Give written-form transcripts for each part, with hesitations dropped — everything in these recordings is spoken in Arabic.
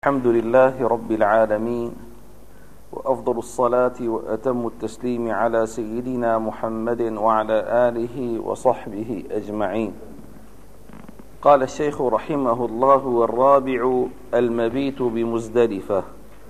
الحمد لله رب العالمين، وأفضل الصلاة وأتم التسليم على سيدنا محمد وعلى آله وصحبه أجمعين. قال الشيخ رحمه الله: والرابع المبيت بمزدلفة،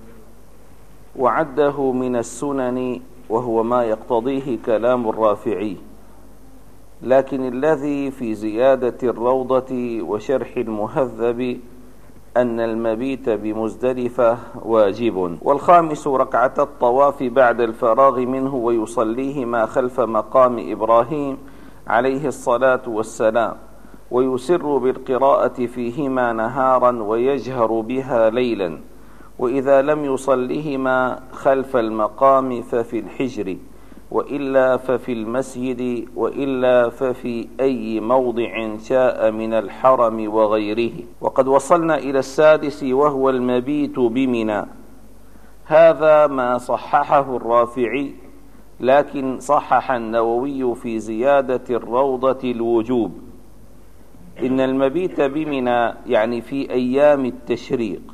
وعده من السنن وهو ما يقتضيه كلام الرافعي، لكن الذي في زيادة الروضة وشرح المهذب أن المبيت بمزدلفة واجب. والخامس ركعة الطواف بعد الفراغ منه، ويصليهما خلف مقام إبراهيم عليه الصلاة والسلام، ويسر بالقراءة فيهما نهارا ويجهر بها ليلا، وإذا لم يصليهما خلف المقام ففي الحجر، وإلا ففي المسجد، وإلا ففي أي موضع شاء من الحرم وغيره. وقد وصلنا إلى السادس، وهو المبيت بمنى. هذا ما صححه الرافعي، لكن صحح النووي في زيادة الروضة الوجوب. إن المبيت بمنى يعني في أيام التشريق،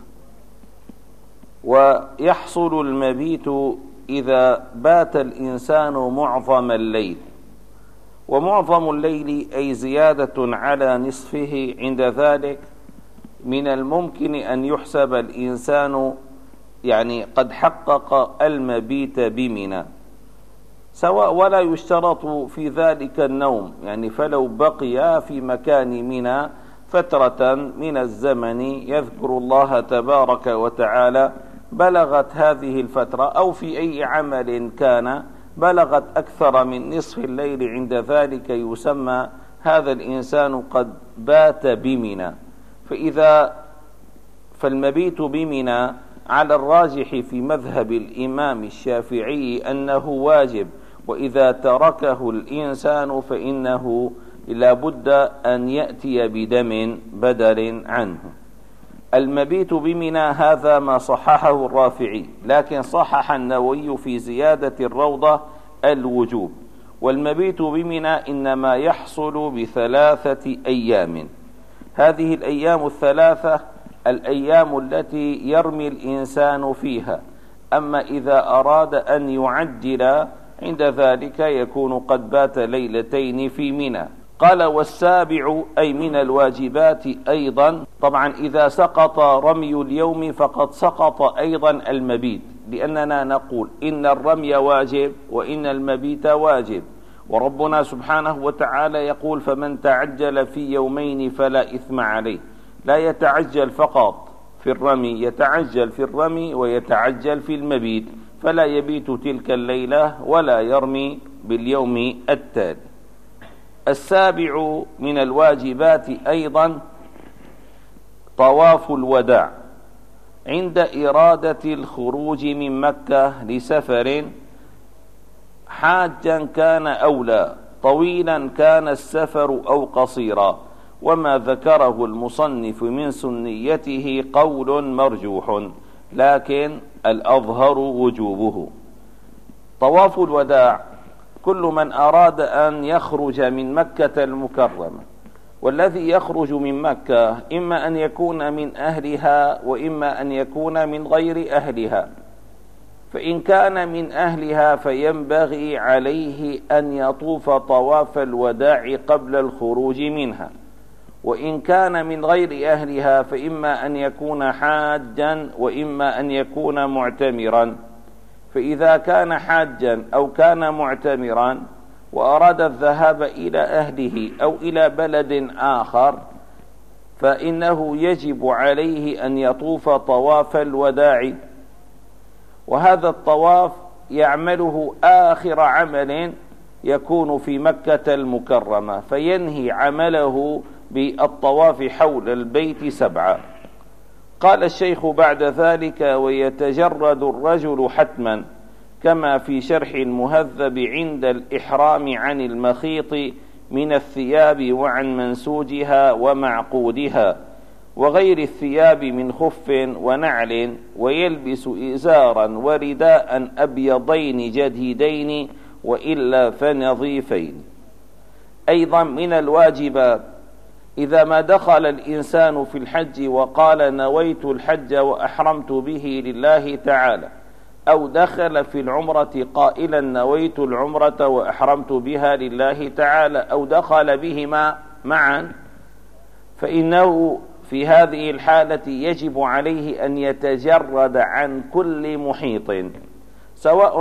ويحصل المبيت إذا بات الإنسان معظم الليل، ومعظم الليل أي زيادة على نصفه. عند ذلك من الممكن أن يحسب الإنسان يعني قد حقق المبيت بمنى، سواء ولا يشترط في ذلك النوم، يعني فلو بقي في مكان منى فترة من الزمن يذكر الله تبارك وتعالى، بلغت هذه الفترة أو في أي عمل كان بلغت أكثر من نصف الليل، عند ذلك يسمى هذا الإنسان قد بات بمنى. فالمبيت بمنى على الراجح في مذهب الإمام الشافعي أنه واجب، وإذا تركه الإنسان فإنه لا بد أن يأتي بدم بدل عنه. المبيت بمنى هذا ما صححه الرافعي، لكن صحح النووي في زيادة الروضة الوجوب. والمبيت بمنى إنما يحصل ب3 أيام. هذه الأيام الثلاثة الأيام التي يرمي الإنسان فيها، أما إذا أراد أن يعجل عند ذلك يكون قد بات ليلتين في منى. قال: والسابع أي من الواجبات أيضا. طبعا إذا سقط رمي اليوم فقد سقط أيضا المبيت، لأننا نقول إن الرمي واجب وإن المبيت واجب، وربنا سبحانه وتعالى يقول: فمن تعجل في يومين فلا إثم عليه. لا يتعجل فقط في الرمي، يتعجل في الرمي ويتعجل في المبيت، فلا يبيت تلك الليلة ولا يرمي باليوم التالي. السابع من الواجبات أيضا طواف الوداع عند إرادة الخروج من مكة لسفر، حاجا كان أو لا، طويلا كان السفر أو قصيرا. وما ذكره المصنف من سنيته قول مرجوح، لكن الأظهر وجوبه. طواف الوداع كل من أراد أن يخرج من مكة المكرمة، والذي يخرج من مكة إما أن يكون من أهلها وإما أن يكون من غير أهلها. فإن كان من أهلها فينبغي عليه أن يطوف طواف الوداع قبل الخروج منها، وإن كان من غير أهلها فإما أن يكون حاجا وإما أن يكون معتمرا. فإذا كان حاجا أو كان معتمرا وأراد الذهاب إلى أهله أو إلى بلد آخر، فإنه يجب عليه أن يطوف طواف الوداع، وهذا الطواف يعمله آخر عمل يكون في مكة المكرمة، فينهي عمله بالطواف حول البيت 7. قال الشيخ بعد ذلك: ويتجرد الرجل حتما، كما في شرح المهذب عند الإحرام عن المخيط من الثياب وعن منسوجها ومعقودها وغير الثياب من خف ونعل، ويلبس إزارا ورداء أبيضين جديدين وإلا فنظيفين. أيضا من الواجبات إذا ما دخل الإنسان في الحج وقال نويت الحج وأحرمت به لله تعالى، أو دخل في العمرة قائلا نويت العمرة وأحرمت بها لله تعالى، أو دخل بهما معا، فإنه في هذه الحالة يجب عليه أن يتجرد عن كل محيط، سواء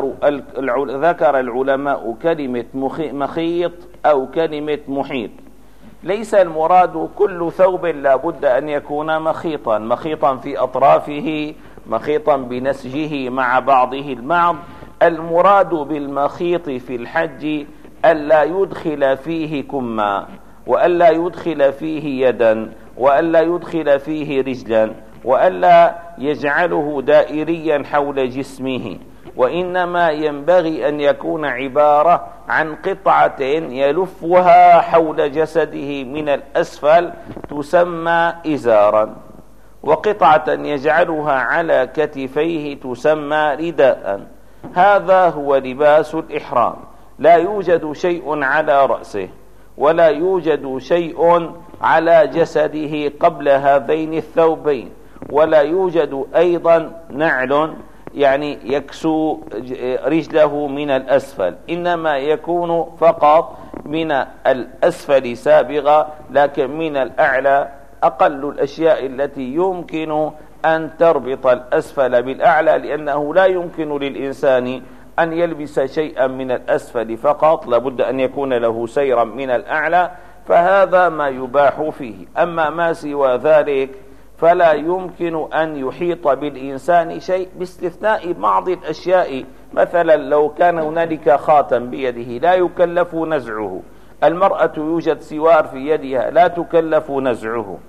ذكر العلماء كلمة مخيط أو كلمة محيط. ليس المراد كل ثوب لا بد أن يكون مخيطا في أطرافه، مخيطا بنسجه مع بعضه البعض. المراد بالمخيط في الحج ألا يدخل فيه كما، وألا يدخل فيه يدا، وألا يدخل فيه رجلا، وألا يجعله دائريا حول جسمه، وإنما ينبغي أن يكون عبارة عن قطعة يلفها حول جسده من الأسفل تسمى إزارا، وقطعة يجعلها على كتفيه تسمى رداء. هذا هو لباس الإحرام. لا يوجد شيء على رأسه ولا يوجد شيء على جسده قبل هذين الثوبين، ولا يوجد أيضا نعل يعني يكسو رجله من الأسفل، إنما يكون فقط من الأسفل سابغة، لكن من الأعلى أقل الأشياء التي يمكن أن تربط الأسفل بالأعلى، لأنه لا يمكن للإنسان أن يلبس شيئا من الأسفل فقط، لابد أن يكون له سيرا من الأعلى، فهذا ما يباح فيه. أما ما سوى ذلك فلا يمكن أن يحيط بالإنسان شيء، باستثناء بعض الأشياء. مثلا لو كان هنالك خاتم بيده لا يكلف نزعه، المرأة يوجد سوار في يدها لا تكلف نزعه،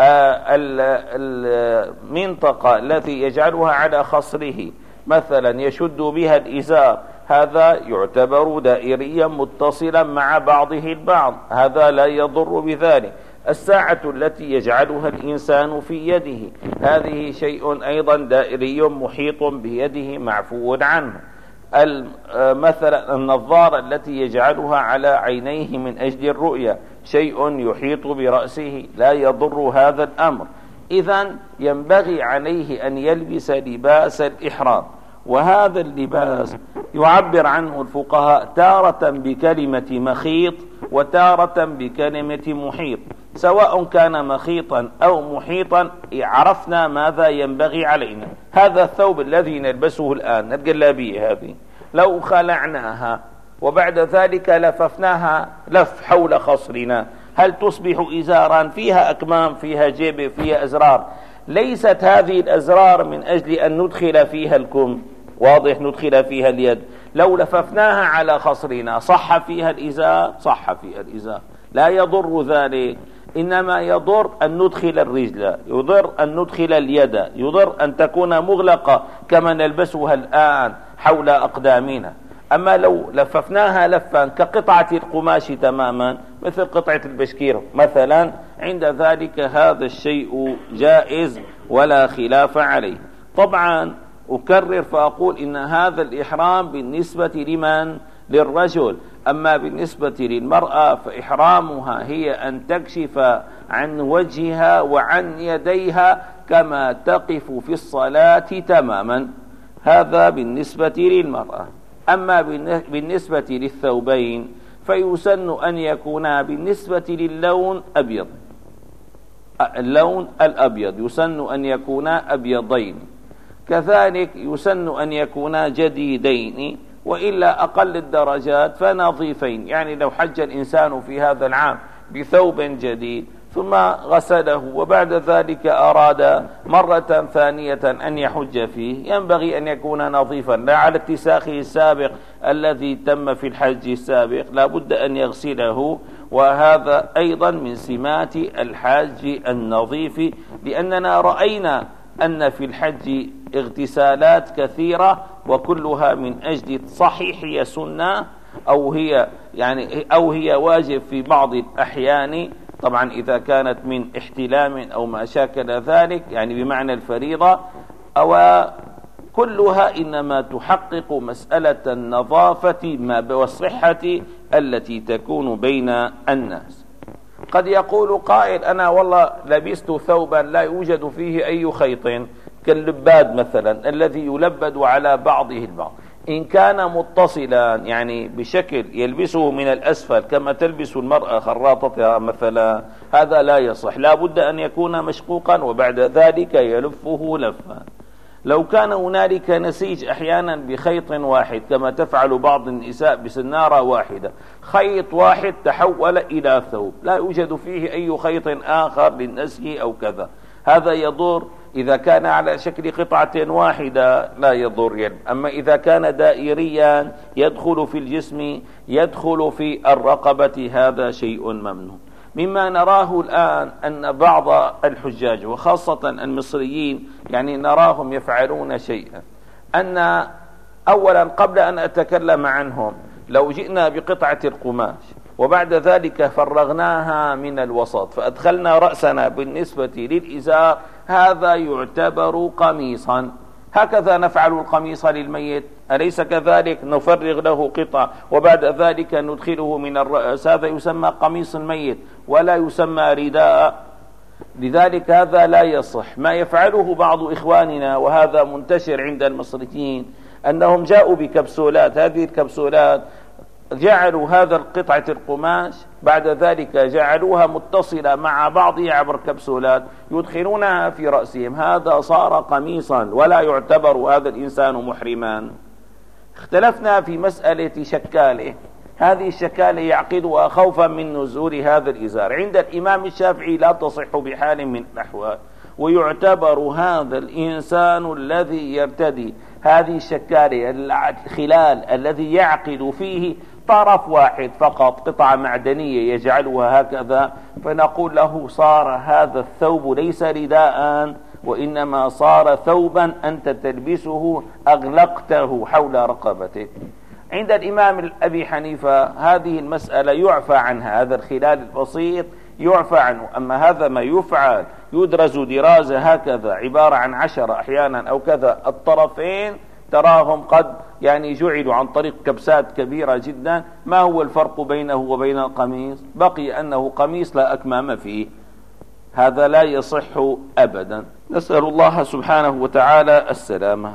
المنطقة التي يجعلها على خصره مثلا يشد بها الإزار، هذا يعتبر دائريا متصلا مع بعضه البعض، هذا لا يضر بذلك. الساعة التي يجعلها الإنسان في يده هذه شيء أيضا دائري محيط بيده معفو عنه. مثلا النظارة التي يجعلها على عينيه من أجل الرؤية شيء يحيط برأسه، لا يضر هذا الأمر. إذن ينبغي عليه أن يلبس لباس الإحرام، وهذا اللباس يعبر عنه الفقهاء تارة بكلمة مخيط وتارة بكلمة محيط. سواء كان مخيطا أو محيطا عرفنا ماذا ينبغي علينا. هذا الثوب الذي نلبسه الآن الجلابية هذه لو خلعناها وبعد ذلك لففناها لف حول خصرنا، هل تصبح إزارا فيها أكمام، فيها جيب، فيها أزرار؟ ليست هذه الأزرار من أجل أن ندخل فيها الكم، واضح، ندخل فيها اليد. لو لففناها على خصرنا صح فيها الإزار؟ صح فيها الإزار، لا يضر ذلك. إنما يضر أن ندخل الرجل، يضر أن ندخل اليد، يضر أن تكون مغلقة كما نلبسها الآن حول أقدامنا. أما لو لففناها لفا كقطعة القماش تماما مثل قطعة البشكير مثلا، عند ذلك هذا الشيء جائز ولا خلاف عليه. طبعا أكرر فأقول إن هذا الإحرام بالنسبة لمن؟ للرجل. أما بالنسبة للمرأة فإحرامها هي أن تكشف عن وجهها وعن يديها كما تقف في الصلاة تماما، هذا بالنسبة للمرأة. أما بالنسبة للثوبين فيسن أن يكونا بالنسبة للون أبيض، اللون الأبيض يسن أن يكونا أبيضين، كذلك يسن أن يكونا جديدين، وإلا أقل الدرجات فنظيفين. يعني لو حج الإنسان في هذا العام بثوب جديد ثم غسله وبعد ذلك أراد مرة ثانية أن يحج فيه، ينبغي أن يكون نظيفا، لا على اتساخه السابق الذي تم في الحج السابق، لا بد أن يغسله. وهذا أيضا من سمات الحاج النظيف، لأننا رأينا أن في الحج اغتسالات كثيرة وكلها من أجل صحيح هي سنة أو هي واجب في بعض الأحيان، طبعا إذا كانت من احتلام أو ما شاكل ذلك يعني بمعنى الفريضة، أو كلها إنما تحقق مسألة النظافة والصحة التي تكون بين الناس. قد يقول قائل أنا والله لبست ثوبا لا يوجد فيه أي خيط، كاللباد مثلا الذي يلبد على بعضه البعض، إن كان متصلا يعني بشكل يلبسه من الأسفل كما تلبس المرأة خراطتها مثلا، هذا لا يصح، لا بد أن يكون مشقوقا وبعد ذلك يلفه لفا. لو كان هنالك نسيج أحيانا بخيط واحد كما تفعل بعض النساء بسنارة واحدة، خيط واحد تحول إلى ثوب لا يوجد فيه أي خيط آخر للنسي أو كذا، هذا يضر. إذا كان على شكل قطعة واحدة لا يضر. أما إذا كان دائريا يدخل في الجسم يدخل في الرقبة هذا شيء ممنوع. مما نراه الآن أن بعض الحجاج وخاصة المصريين يعني نراهم يفعلون شيئا، أن أولا قبل أن أتكلم عنهم لو جئنا بقطعة القماش وبعد ذلك فرغناها من الوسط فأدخلنا رأسنا بالنسبة للإزار، هذا يعتبر قميصا. هكذا نفعل القميص للميت، أليس كذلك؟ نفرغ له قطعة وبعد ذلك ندخله من الرأس، هذا يسمى قميص الميت ولا يسمى رداء. لذلك هذا لا يصح. ما يفعله بعض إخواننا وهذا منتشر عند المصريين أنهم جاءوا بكبسولات، هذه الكبسولات جعلوا هذا القطعة القماش بعد ذلك جعلوها متصلة مع بعضها عبر كبسولات يدخلونها في رأسهم، هذا صار قميصا ولا يعتبر هذا الإنسان محرما. اختلفنا في مسألة شكاله، هذه الشكالة يعقدها خوفا من نزول هذا الإزار. عند الإمام الشافعي لا تصح بحال من الأحوال، ويعتبر هذا الإنسان الذي يرتدي هذه الشكالة الخلال الذي يعقد فيه طرف واحد فقط، قطعة معدنية يجعلها هكذا، فنقول له صار هذا الثوب ليس رداء وإنما صار ثوبا أنت تلبسه أغلقته حول رقبتك. عند الإمام أبي حنيفة هذه المسألة يعفى عنها، هذا الخلال البسيط يعفى عنه. أما هذا ما يفعل يدرز درازة هكذا عبارة عن 10 أحيانا أو كذا الطرفين، تراهم قد يعني جعلوا عن طريق كبسات كبيرة جدا، ما هو الفرق بينه وبين القميص؟ بقي أنه قميص لا أكمام فيه، هذا لا يصح أبدا. نسأل الله سبحانه وتعالى السلامة.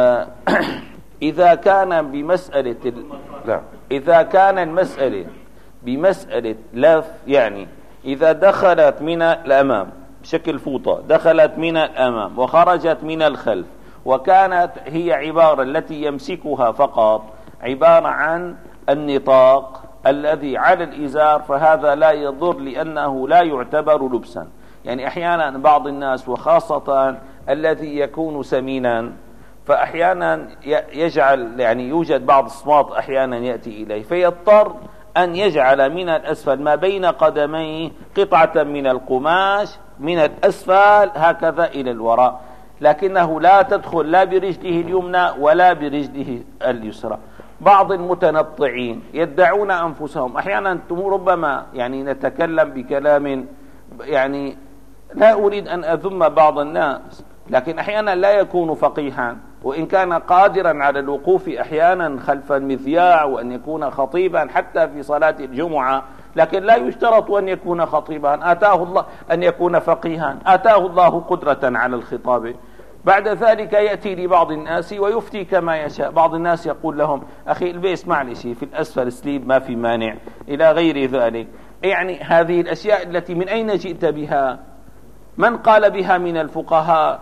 إذا كان بمسألة إذا كان المسألة بمسألة لف، يعني إذا دخلت من الأمام بشكل فوطة، دخلت من الأمام وخرجت من الخلف، وكانت هي عبارة التي يمسكها فقط عبارة عن النطاق الذي على الإزار، فهذا لا يضر لأنه لا يعتبر لبسا. يعني أحيانا بعض الناس وخاصة الذي يكون سمينا فأحيانا يجعل يعني يوجد بعض الصمات أحيانا يأتي إليه فيضطر أن يجعل من الأسفل ما بين قدميه قطعة من القماش من الأسفل هكذا إلى الوراء، لكنه لا تدخل لا برجله اليمنى ولا برجله اليسرى. بعض المتنطعين يدعون أنفسهم أحيانا، ربما يعني نتكلم بكلام يعني لا أريد أن أذم بعض الناس، لكن أحيانا لا يكون فقيها وإن كان قادرا على الوقوف أحيانا خلف المذياع وأن يكون خطيبا حتى في صلاة الجمعة، لكن لا يشترط أن يكون خطيبا، آتاه الله أن يكون فقيها، آتاه الله قدرة على الخطاب. بعد ذلك يأتي لبعض الناس ويفتي كما يشاء. بعض الناس يقول لهم أخي البس معلش في الأسفل سليب ما في مانع إلى غير ذلك. يعني هذه الأشياء التي من أين جئت بها؟ من قال بها من الفقهاء؟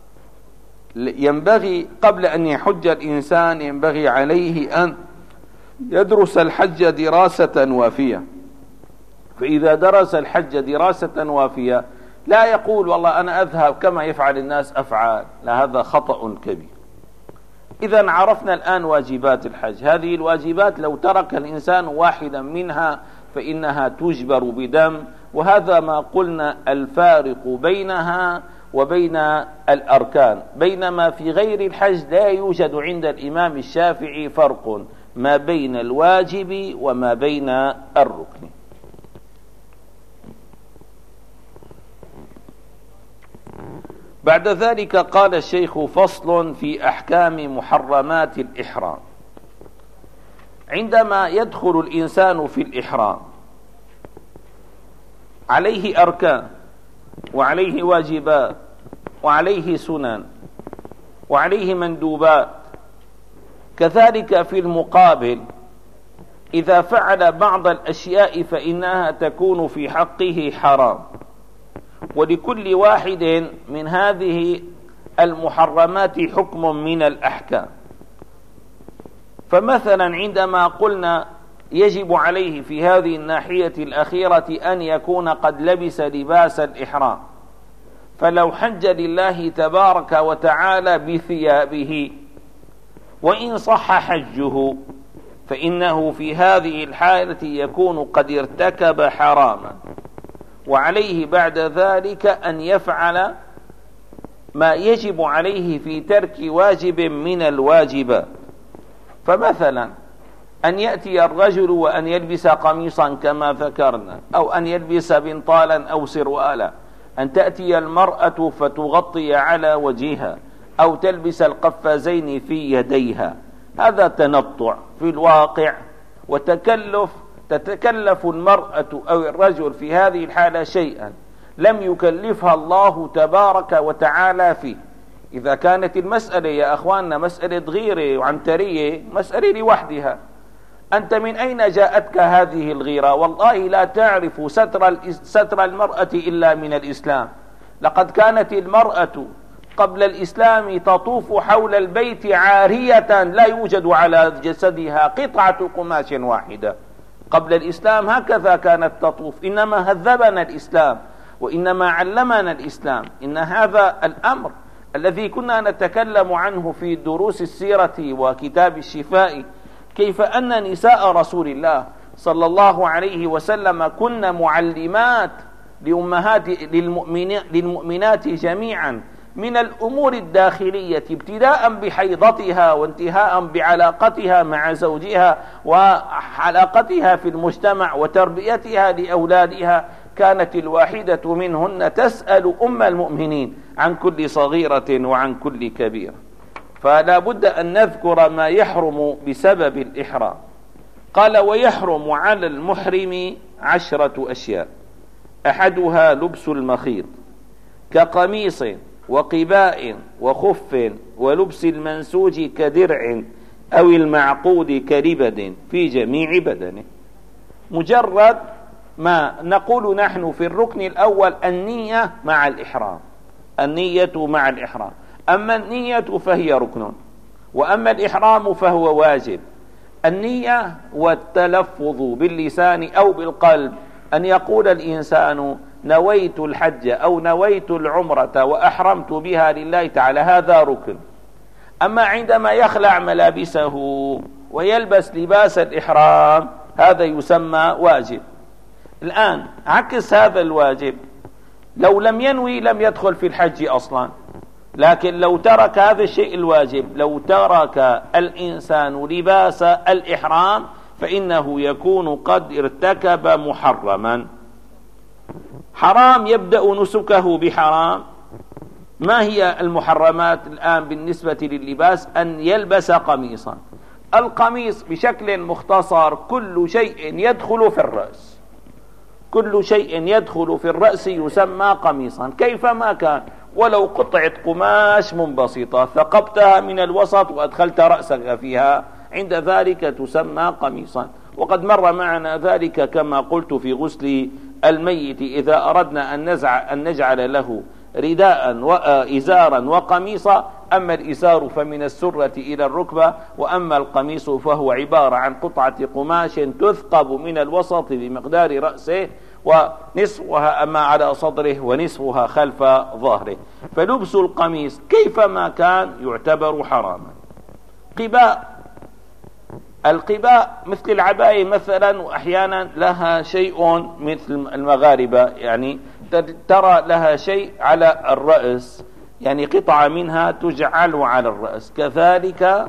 ينبغي قبل أن يحج الإنسان ينبغي عليه أن يدرس الحج دراسة وافية، فإذا درس الحج دراسة وافية لا يقول والله أنا أذهب كما يفعل الناس أفعال، لا، هذا خطأ كبير. إذا عرفنا الآن واجبات الحج، هذه الواجبات لو ترك الإنسان واحدا منها فإنها تجبر بدم، وهذا ما قلنا الفارق بينها وبين الأركان، بينما في غير الحج لا يوجد عند الإمام الشافعي فرق ما بين الواجب وما بين الركن. بعد ذلك قال الشيخ: فصل في أحكام محرمات الإحرام. عندما يدخل الإنسان في الإحرام عليه أركان وعليه واجبات وعليه سنن وعليه مندوبات. كذلك في المقابل إذا فعل بعض الأشياء فإنها تكون في حقه حرام. ولكل واحد من هذه المحرمات حكم من الأحكام. فمثلا عندما قلنا يجب عليه في هذه الناحية الأخيرة أن يكون قد لبس لباس الإحرام، فلو حج لله تبارك وتعالى بثيابه وإن صح حجه فإنه في هذه الحالة يكون قد ارتكب حراما، وعليه بعد ذلك أن يفعل ما يجب عليه في ترك واجب من الواجبات. فمثلا أن يأتي الرجل وأن يلبس قميصا كما ذكرنا، أو أن يلبس بنطالا أو سروالا، أن تأتي المرأة فتغطي على وجهها أو تلبس القفازين في يديها، هذا تنطع في الواقع تتكلف المرأة أو الرجل في هذه الحالة شيئا لم يكلفها الله تبارك وتعالى فيه. إذا كانت المسألة يا أخواننا مسألة غيرة وعنترية، مسألة لوحدها، أنت من أين جاءتك هذه الغيرة؟ والله لا تعرف ستر المرأة إلا من الإسلام. لقد كانت المرأة قبل الإسلام تطوف حول البيت عارية لا يوجد على جسدها قطعة قماش واحدة. قبل الإسلام هكذا كانت تطوف. إنما هذبنا الإسلام وإنما علمنا الإسلام. إن هذا الأمر الذي كنا نتكلم عنه في دروس السيرة وكتاب الشفاء، كيف أن نساء رسول الله صلى الله عليه وسلم كن معلمات للمؤمنات جميعا من الأمور الداخلية، ابتداء بحيضتها وانتهاء بعلاقتها مع زوجها وعلاقتها في المجتمع وتربيتها لأولادها. كانت الواحدة منهن تسأل أم المؤمنين عن كل صغيرة وعن كل كبيرة. فلا بد أن نذكر ما يحرم بسبب الإحرام. قال: ويحرم على المحرم 10 أشياء، أحدها لبس المخيط كقميص وقباء وخف ولبس المنسوج كدرع أو المعقود كربد في جميع بدنه. مجرد ما نقول نحن في الركن الأول النية مع الإحرام، النية مع الإحرام. أما النية فهي ركن، وأما الإحرام فهو واجب. النية والتلفظ باللسان أو بالقلب، أن يقول الإنسان نويت الحج أو نويت العمرة وأحرمت بها لله تعالى، هذا ركن. أما عندما يخلع ملابسه ويلبس لباس الإحرام هذا يسمى واجب. الآن عكس هذا الواجب، لو لم ينوي لم يدخل في الحج أصلا، لكن لو ترك هذا الشيء الواجب، لو ترك الإنسان لباس الإحرام فإنه يكون قد ارتكب محرما. حرام يبدأ نسكه بحرام. ما هي المحرمات الآن بالنسبة لللباس؟ أن يلبس قميصا. القميص بشكل مختصر كل شيء يدخل في الرأس، كل شيء يدخل في الرأس يسمى قميصا كيفما كان، ولو قطعة قماش منبسطة ثقبتها من الوسط وأدخلت رأسك فيها عند ذلك تسمى قميصا. وقد مر معنا ذلك كما قلت في غسل الميت، إذا أردنا أن نجعل له رداء وإزارا وقميصا، أما الإزار فمن السرة إلى الركبة، وأما القميص فهو عبارة عن قطعة قماش تثقب من الوسط بمقدار رأسه ونصفها أما على صدره ونصفها خلف ظهره. فلبس القميص كيفما كان يعتبر حراما. قباء، القباء مثل العباية مثلا، وأحيانا لها شيء مثل المغاربة، يعني ترى لها شيء على الرأس، يعني قطعة منها تجعل على الرأس، كذلك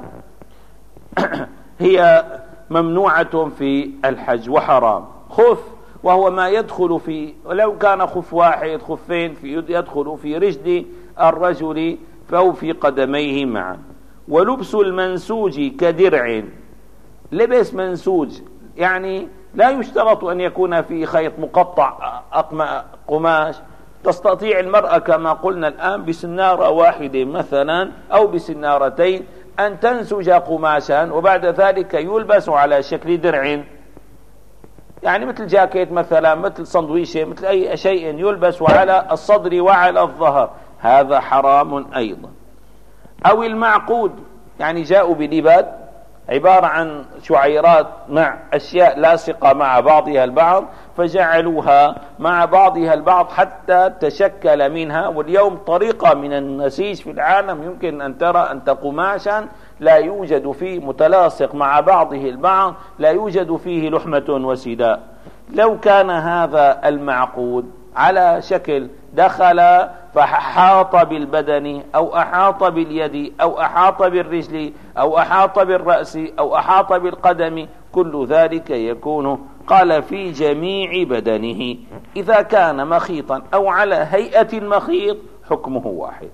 هي ممنوعة في الحج وحرام. خف، وهو ما يدخل في، ولو كان خف واحد خفين يدخل في رجل الرجل أو في قدميه معا. ولبس المنسوج كدرع، لبس منسوج يعني لا يشترط أن يكون في خيط مقطع قماش، تستطيع المرأة كما قلنا الآن بسنارة واحدة مثلا أو بسنارتين أن تنسج قماشا وبعد ذلك يلبس على شكل درع، يعني مثل جاكيت مثلا، مثل صندويشة، مثل أي شيء يلبس على الصدر وعلى الظهر، هذا حرام أيضا. أو المعقود، يعني جاءوا بلباد عبارة عن شعيرات مع أشياء لاصقة مع بعضها البعض، فجعلوها مع بعضها البعض حتى تشكل منها. واليوم طريقة من النسيج في العالم يمكن أن ترى أنت قماشا لا يوجد فيه متلاصق مع بعضه البعض، لا يوجد فيه لحمة وسداء. لو كان هذا المعقود على شكل دخل فأحاط بالبدن أو أحاط باليد أو أحاط بالرجل أو أحاط بالرأس أو أحاط بالقدم، كل ذلك يكون قال في جميع بدنه. إذا كان مخيطا أو على هيئة المخيط حكمه واحد.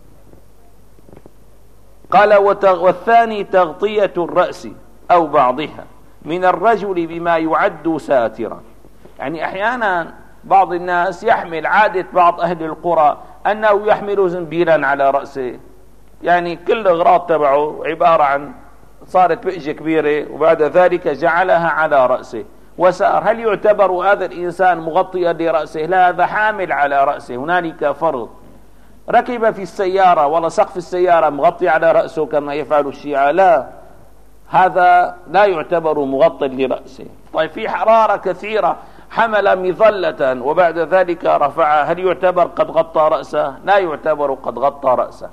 قال والثاني تغطية الرأس أو بعضها من الرجل بما يعد ساترا. يعني أحيانا بعض الناس يحمل عادة بعض أهل القرى أنه يحمل زنبيلا على رأسه، يعني كل الأغراض تبعه عبارة عن صارت بئجة كبيرة وبعد ذلك جعلها على رأسه وسار. هل يعتبر هذا الإنسان مغطيا لرأسه؟ لا، هذا حامل على رأسه. هنالك فرق. ركب في السيارة ولا سقف السيارة مغطي على رأسه كما يفعل الشيعة، لا، هذا لا يعتبر مغطى لرأسه. طيب في حرارة كثيرة حمل مظلة وبعد ذلك رفعها، هل يعتبر قد غطى رأسه؟ لا يعتبر قد غطى رأسه.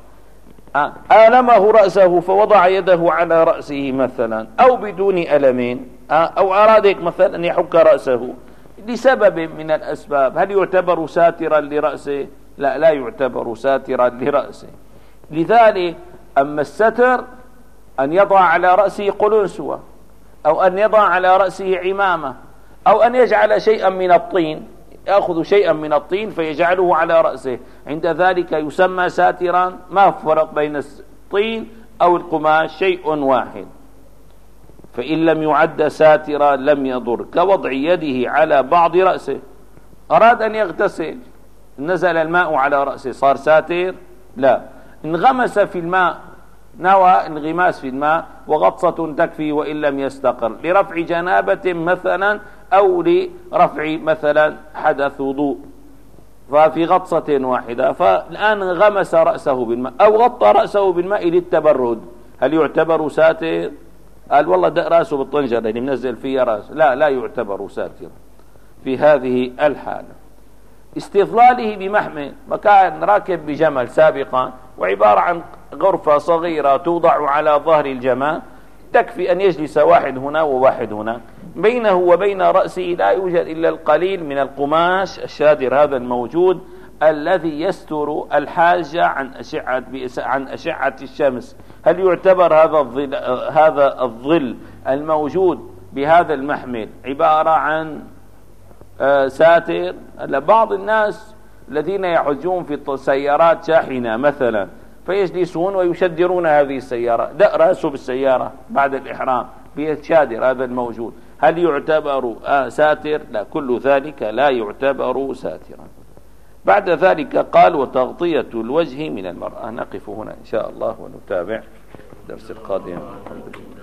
آلمه رأسه فوضع يده على رأسه مثلا أو بدون ألمين، أو أراد مثلا أن يحك رأسه لسبب من الأسباب، هل يعتبر ساترا لرأسه؟ لا، لا يعتبر ساترا لرأسه. لذلك أما الستر أن يضع على رأسه قلنسوة أو أن يضع على رأسه عمامة أو أن يجعل شيئا من الطين، يأخذ شيئا من الطين فيجعله على رأسه، عند ذلك يسمى ساترا. ما فرق بين الطين أو القماش، شيء واحد. فإن لم يعد ساترا لم يضر، كوضع يده على بعض رأسه، أراد أن يغتسل نزل الماء على رأسه صار ساتر؟ لا. انغمس في الماء، نوى انغماس في الماء وغطسة تكفي وإن لم يستقر، لرفع جنابة مثلا أو لرفع مثلا حدث وضوء، ففي غطسة واحدة. فالآن انغمس رأسه بالماء أو غطى رأسه بالماء للتبرد، هل يعتبر ساتر؟ قال والله دق رأسه بالطنجرة اللي منزل فيها رأسه، لا، لا يعتبر ساتر في هذه الحالة. استظلاله بمحمل، مكان راكب بجمل سابقا وعبارة عن غرفة صغيرة توضع على ظهر الجمال، تكفي أن يجلس واحد هنا وواحد هنا، بينه وبين رأسه لا يوجد إلا القليل من القماش الشادر هذا الموجود الذي يستر الحاجة عن أشعة الشمس. هل يعتبر هذا الظل الموجود بهذا المحمل عبارة عن ساتر؟ بعض الناس الذين يحجون في السيارات شاحنة مثلا فيجلسون ويشدرون هذه السيارة، دق رأسه بالسيارة بعد الإحرام بيتشادر هذا الموجود، هل يعتبر ساتر؟ لا، كل ذلك لا يعتبر ساترا. بعد ذلك قال وتغطية الوجه من المرأة. نقف هنا إن شاء الله ونتابع الدرس القادم. الحمد لله.